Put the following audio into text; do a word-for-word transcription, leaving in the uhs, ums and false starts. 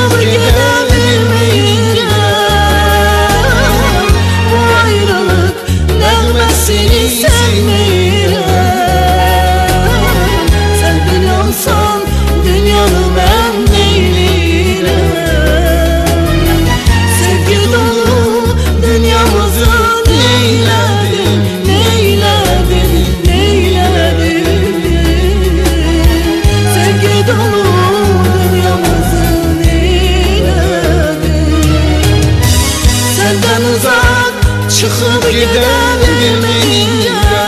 çıkıp gidebilmeyeceğim. Bu ayrılık nağmesini sevmeyeceğim. Sen dünyansan dünyanı ben neyleyirem. Sevgi dolu dünyamızı neyledin, neyledin, neyledin. Sevgi dolu dünyamızı neyledin. Senden uzak çıkıp gidebilmeyeceğim.